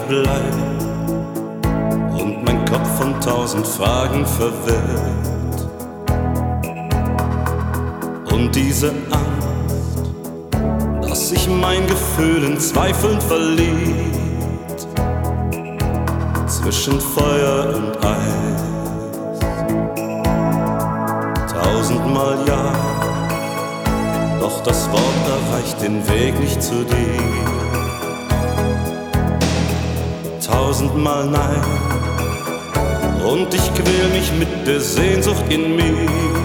bleibt und mein Kopf von 1000 Fragen verwirrt. Und diese Angst, dass sich mein Gefühl in Zweifeln verliert, zwischen Feuer und Eis. 1000-mal ja, doch das Wort erreicht den Weg nicht zu dir. 1000-mal nein, und ich quäl mich mit der Sehnsucht in mir.